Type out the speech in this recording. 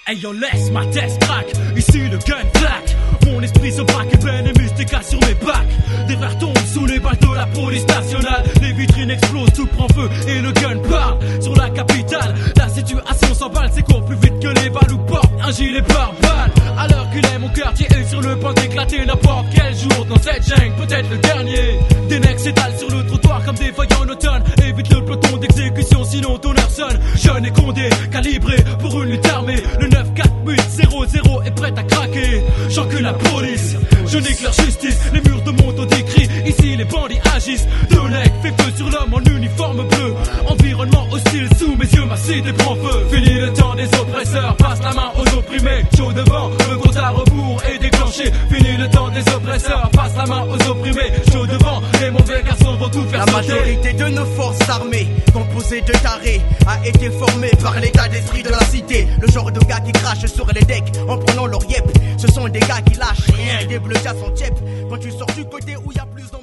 Hey yo, laisse ma tête crack, ici le gun claque. Mon esprit se braque et peine et mystique sur mes bacs. Des frères tombent sous les balles de la police nationale. Les vitrines explosent, tout prend feu et le gun part sur la capitale. La situation s'emballe, c'est court plus vite que les balles ou porte un gilet pare-balles. À l'heure qu'il est, mon quartier est sur le point d'éclater. N'importe quel jour dans cette jungle, peut-être le dernier. Des mecs s'étalent sur le trottoir comme des feuilles en automne. Évite le peloton d'exécution, sinon ton heure sonne. Jeune et condé, calibré pour une lutte armée. Le 9-4-8-0-0 est prêt à craquer. J'encule la police, je nique leur justice. Les murs de mon dos décrit, ici les bandits agissent. Deux legs fait feu sur l'homme en uniforme bleu. Environnement hostile, sous mes yeux ma cité prend feu. Fini le temps des oppresseurs, passe la main aux opprimés. Chaud devant, le compte à rebours est déclenché. Fini le temps des oppresseurs, passe la main aux opprimés. Chaud devant, les mauvais garçons vont tout faire sauter. La majorité de nos forces armées, composées de tarés, a été formée par l'état d'esprit de la cité. Le genre de gars qui crachent sur les decks en prenant leur yep. Ce sont des gars qui lâchent rien, des bleus à son tiep. Quand tu sors du côté où y a plus d'hommes